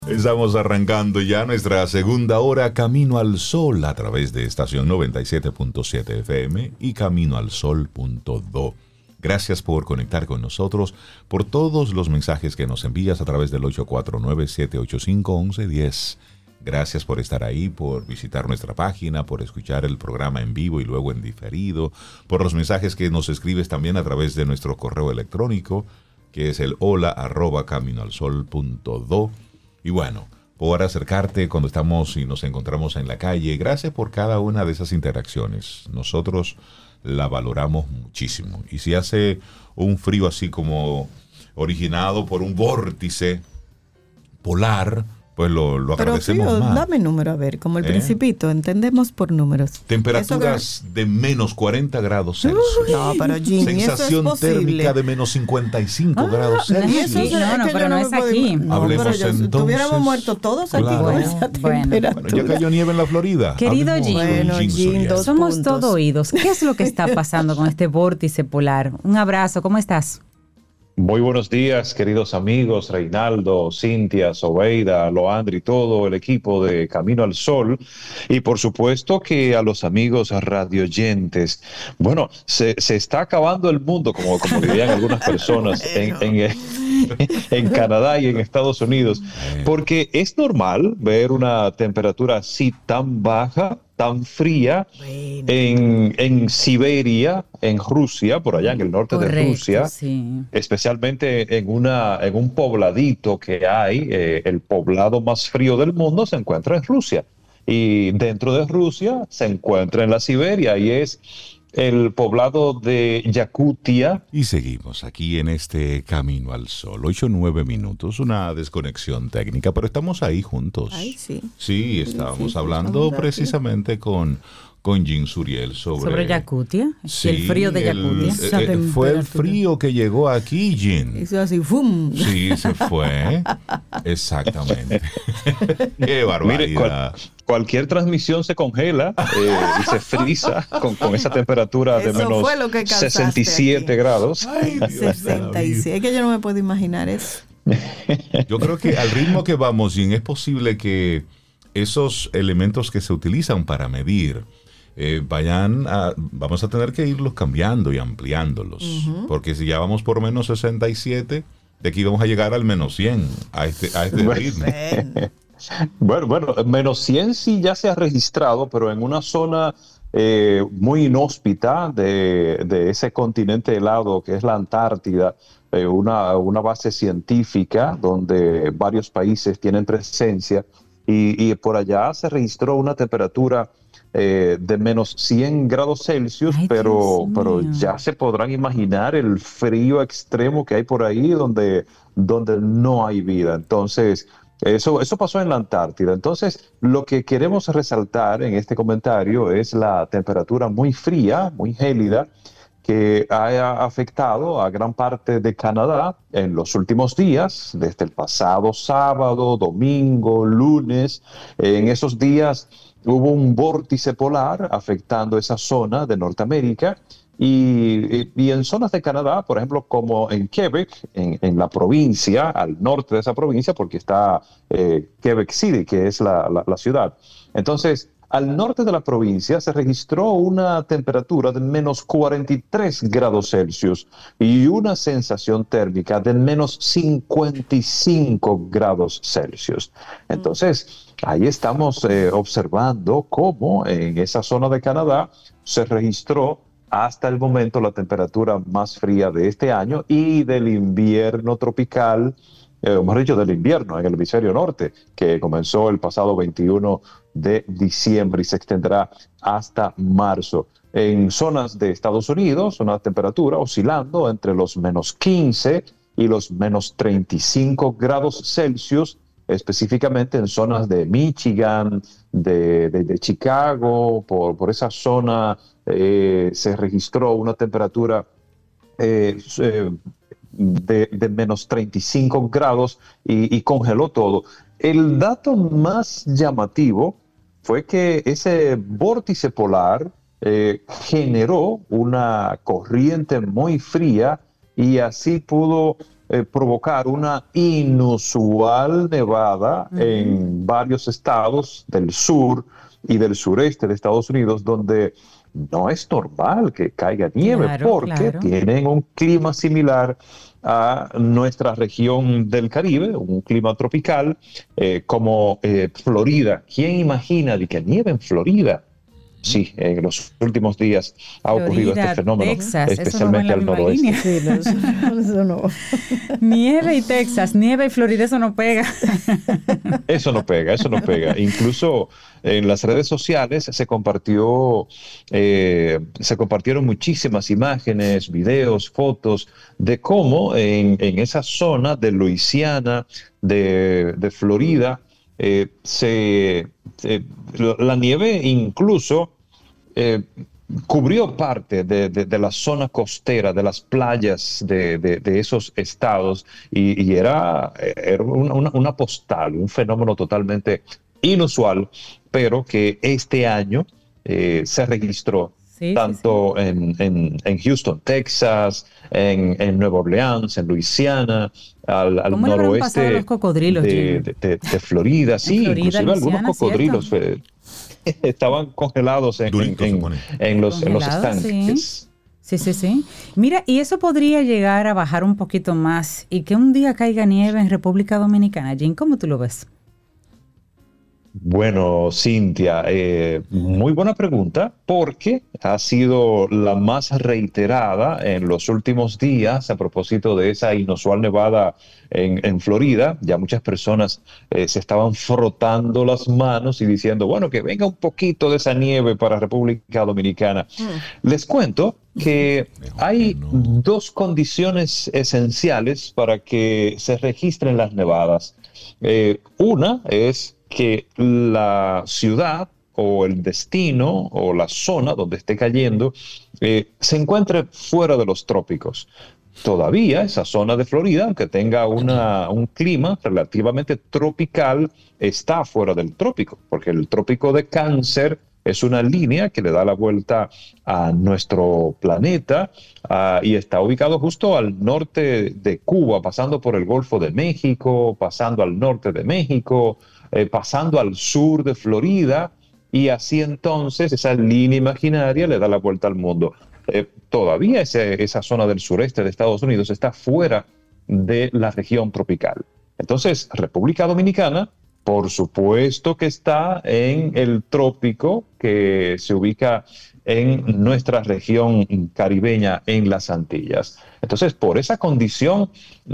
Estamos arrancando ya nuestra segunda hora Camino al Sol a través de estación 97.7 FM y caminoalsol.do. Gracias por conectar con nosotros, por todos los mensajes que nos envías a través del 849-785-1110. Gracias por estar ahí, por visitar nuestra página, por escuchar el programa en vivo y luego en diferido, por los mensajes que nos escribes también a través de nuestro correo electrónico, que es el hola@caminoalsol.do. Y bueno, por acercarte cuando estamos y nos encontramos en la calle. Gracias por cada una de esas interacciones. Nosotros la valoramos muchísimo. Y si hace un frío así como originado por un vórtice polar, pues lo agradecemos. Pero, más. Dame número, a ver, como el Principito, entendemos por números. Temperaturas de menos 40 grados Celsius. No, pero Jim, sensación eso es térmica de menos 55 grados Celsius. Pero no es aquí. Hablemos pero entonces. Estuviéramos muertos todos aquí con esa temperatura. Bueno, ya cayó nieve en la Florida. Querido Hablemos Jim, con Bueno, Jim, Suriel. dos somos puntos. todo oídos. ¿Qué es lo que está pasando con este vórtice polar? Un abrazo, ¿cómo estás? Muy buenos días, queridos amigos, Reinaldo, Cintia, Sobeida, Loandri, todo el equipo de Camino al Sol. Y por supuesto que a los amigos radioyentes. Bueno, se está acabando el mundo, como dirían algunas personas en Canadá y en Estados Unidos. Porque es normal ver una temperatura así tan baja, tan fría, en Siberia, en Rusia, por allá en el norte de Rusia, sí. Especialmente en un pobladito que hay, el poblado más frío del mundo se encuentra en Rusia. Y dentro de Rusia se encuentra en la Siberia y es el poblado de Yakutia. Y seguimos aquí en este Camino al Sol. 8-9 minutos, una desconexión técnica, pero estamos ahí juntos. Ay, sí. Sí, estábamos hablando precisamente con Jim Suriel sobre Yakutia. Sí, el frío de Yakutia. Fue el frío que llegó aquí, Jim. Hizo así, ¡fum! Sí, se fue. Exactamente. Qué barbaridad. Mire, cualquier transmisión se congela y se frisa con esa temperatura de Eso menos fue lo que causaste 67 aquí. grados. Ay, Dios de la 66. vida. Es que yo no me puedo imaginar eso. Yo creo que al ritmo que vamos, Jim, es posible que esos elementos que se utilizan para medir vamos a tener que irlos cambiando y ampliándolos. Porque si ya vamos por menos 67, de aquí vamos a llegar al menos 100 a este ritmo. Bueno, menos 100 sí ya se ha registrado, pero en una zona muy inhóspita de ese continente helado que es la Antártida, una base científica donde varios países tienen presencia y por allá se registró una temperatura de menos 100 grados Celsius. Ay, pero Dios mío. ya se podrán imaginar el frío extremo que hay por ahí donde no hay vida. Entonces, eso pasó en la Antártida. Entonces, lo que queremos resaltar en este comentario es la temperatura muy fría, muy gélida, que ha afectado a gran parte de Canadá en los últimos días, desde el pasado sábado, domingo, lunes. En esos días hubo un vórtice polar afectando esa zona de Norteamérica y en zonas de Canadá, por ejemplo, como en Quebec, en la provincia, al norte de esa provincia, porque está Quebec City, que es la ciudad. Entonces, al norte de la provincia se registró una temperatura de menos 43 grados Celsius y una sensación térmica de menos 55 grados Celsius. Entonces, ahí estamos observando cómo en esa zona de Canadá se registró hasta el momento la temperatura más fría de este año y del invierno tropical, mejor dicho, del invierno en el hemisferio norte, que comenzó el pasado 21 de diciembre y se extenderá hasta marzo. En zonas de Estados Unidos, una temperatura oscilando entre los menos 15 y los menos 35 grados Celsius, específicamente en zonas de Michigan, de Chicago, por esa zona se registró una temperatura de menos 35 grados y congeló todo. El dato más llamativo fue que ese vórtice polar generó una corriente muy fría y así pudo provocar una inusual nevada en varios estados del sur y del sureste de Estados Unidos, donde no es normal que caiga nieve, porque tienen un clima similar a nuestra región del Caribe, un clima tropical, como Florida. ¿Quién imagina de que nieve en Florida? Sí, en los últimos días ha ocurrido este fenómeno, Texas, especialmente al noroeste. Sí, eso no. Nieve y Texas, nieve y Florida, eso no pega. Eso no pega. Incluso en las redes sociales se compartieron muchísimas imágenes, videos, fotos de cómo en esa zona de Luisiana, de Florida, la nieve incluso cubrió parte de la zona costera, de las playas de esos estados, y era una postal, un fenómeno totalmente inusual, pero que este año se registró. Tanto en Houston, Texas, en Nueva Orleans, en Luisiana, al noroeste los cocodrilos, de Florida. Sí, Florida, inclusive Luisiana, algunos cocodrilos estaban congelados en los estanques. Sí. Mira, y eso podría llegar a bajar un poquito más y que un día caiga nieve en República Dominicana. Jim, ¿cómo tú lo ves? Bueno, Cintia, muy buena pregunta, porque ha sido la más reiterada en los últimos días a propósito de esa inusual nevada en Florida. Ya muchas personas se estaban frotando las manos y diciendo, bueno, que venga un poquito de esa nieve para República Dominicana. Les cuento que hay dos condiciones esenciales para que se registren las nevadas. Una es que la ciudad o el destino o la zona donde esté cayendo se encuentre fuera de los trópicos. Todavía esa zona de Florida, aunque tenga un clima relativamente tropical, está fuera del trópico, porque el trópico de Cáncer es una línea que le da la vuelta a nuestro planeta y está ubicado justo al norte de Cuba, pasando por el Golfo de México, pasando al norte de México, pasando al sur de Florida, y así entonces esa línea imaginaria le da la vuelta al mundo. Todavía esa zona del sureste de Estados Unidos está fuera de la región tropical. Entonces, República Dominicana, por supuesto que está en el trópico que se ubica en nuestra región caribeña, en las Antillas. Entonces, por esa condición,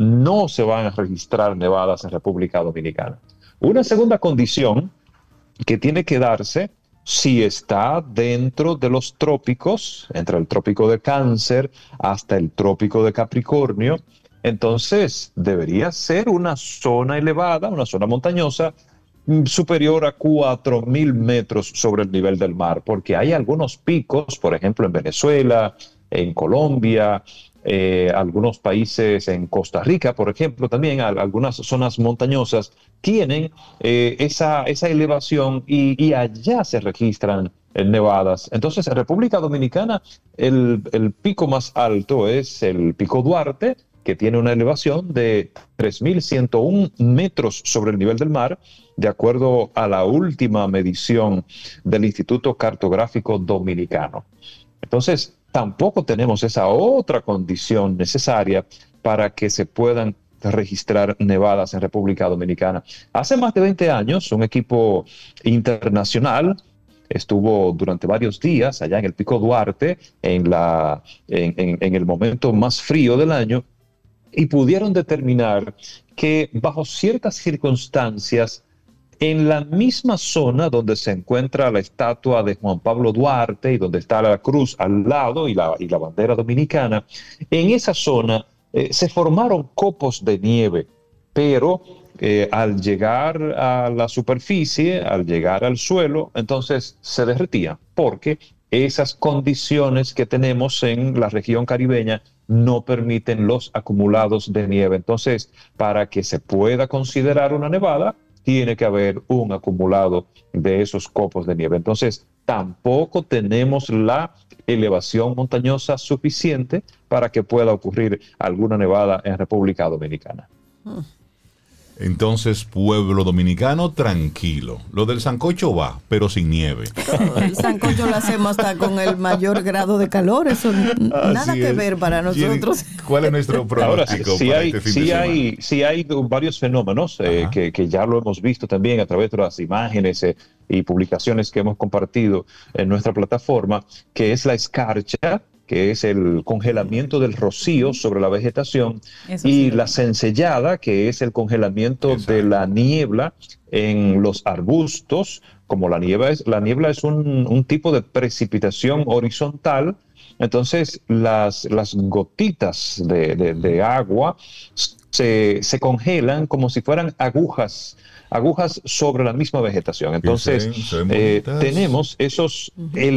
no se van a registrar nevadas en República Dominicana. Una segunda condición que tiene que darse si está dentro de los trópicos, entre el trópico de Cáncer hasta el trópico de Capricornio, entonces debería ser una zona elevada, una zona montañosa, superior a 4.000 metros sobre el nivel del mar, porque hay algunos picos, por ejemplo en Venezuela, en Colombia, algunos países en Costa Rica, por ejemplo, también algunas zonas montañosas tienen esa elevación y allá se registran nevadas. Entonces, en República Dominicana, el pico más alto es el Pico Duarte, que tiene una elevación de 3.101 metros sobre el nivel del mar, de acuerdo a la última medición del Instituto Cartográfico Dominicano. Entonces, tampoco tenemos esa otra condición necesaria para que se puedan registrar nevadas en República Dominicana. Hace más de 20 años, un equipo internacional estuvo durante varios días allá en el Pico Duarte, en el momento más frío del año, y pudieron determinar que bajo ciertas circunstancias, en la misma zona donde se encuentra la estatua de Juan Pablo Duarte y donde está la cruz al lado y la bandera dominicana, en esa zona se formaron copos de nieve, pero al llegar a la superficie, al llegar al suelo, entonces se derretían, porque esas condiciones que tenemos en la región caribeña no permiten los acumulados de nieve. Entonces, para que se pueda considerar una nevada, tiene que haber un acumulado de esos copos de nieve. Entonces, tampoco tenemos la elevación montañosa suficiente para que pueda ocurrir alguna nevada en República Dominicana. Entonces, pueblo dominicano, tranquilo. Lo del sancocho va, pero sin nieve. El sancocho lo hacemos hasta con el mayor grado de calor. Eso nada que ver para nosotros. ¿Cuál es nuestro pronóstico Ahora, para este fin de semana? Sí hay varios fenómenos que ya lo hemos visto también a través de las imágenes y publicaciones que hemos compartido en nuestra plataforma, que es la escarcha, que es el congelamiento del rocío sobre la vegetación, y la cencellada, que es el congelamiento de la niebla en los arbustos. Como la niebla es un tipo de precipitación horizontal, entonces las gotitas de agua se congelan como si fueran agujas sobre la misma vegetación. Entonces, tenemos esos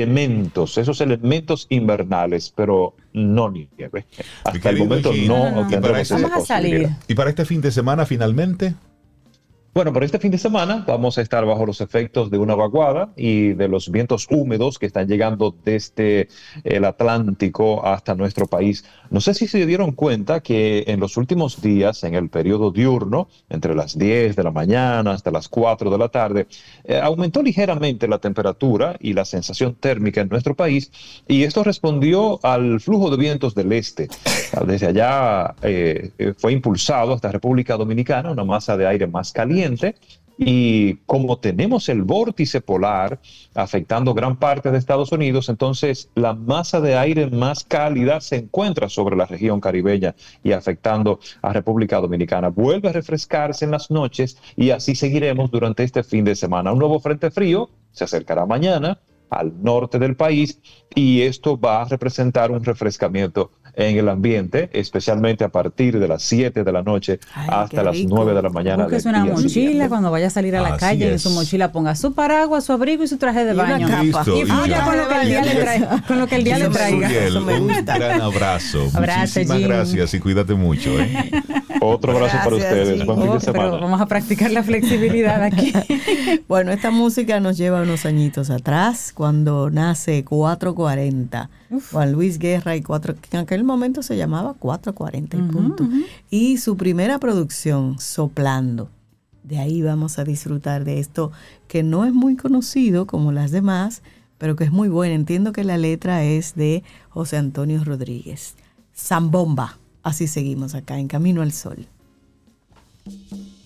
elementos invernales, pero no nieve. Hasta el momento no tendremos esa posibilidad. ¿Y para este fin de semana finalmente? Bueno, para este fin de semana vamos a estar bajo los efectos de una vaguada y de los vientos húmedos que están llegando desde el Atlántico hasta nuestro país. No sé si se dieron cuenta que en los últimos días, en el periodo diurno, entre las 10 de la mañana hasta las 4 de la tarde, aumentó ligeramente la temperatura y la sensación térmica en nuestro país, y esto respondió al flujo de vientos del este. Desde allá fue impulsado hasta República Dominicana una masa de aire más caliente, y como tenemos el vórtice polar afectando gran parte de Estados Unidos, entonces la masa de aire más cálida se encuentra sobre la región caribeña y afectando a República Dominicana. Vuelve a refrescarse en las noches y así seguiremos durante este fin de semana. Un nuevo frente frío se acercará mañana al norte del país, y esto va a representar un refrescamiento en el ambiente, especialmente a partir de las 7 de la noche hasta las 9 de la mañana. Busques una mochila cuando vaya a salir a la calle, en su mochila ponga su paraguas, su abrigo y su traje de baño. Listo, y fluya con lo que el día le traiga. Con lo que el día le traiga. Un gran abrazo. Muchísimas gracias y cuídate mucho. Otro abrazo para ustedes. Buen fin de semana. Pero vamos a practicar la flexibilidad aquí. Bueno, esta música nos lleva unos añitos atrás, cuando nace 440. Juan Luis Guerra y que en aquel momento se llamaba 440 y punto. Y su primera producción, Soplando. De ahí vamos a disfrutar de esto, que no es muy conocido como las demás, pero que es muy buena. Entiendo que la letra es de José Antonio Rodríguez. Zambomba. Así seguimos acá en Camino al Sol.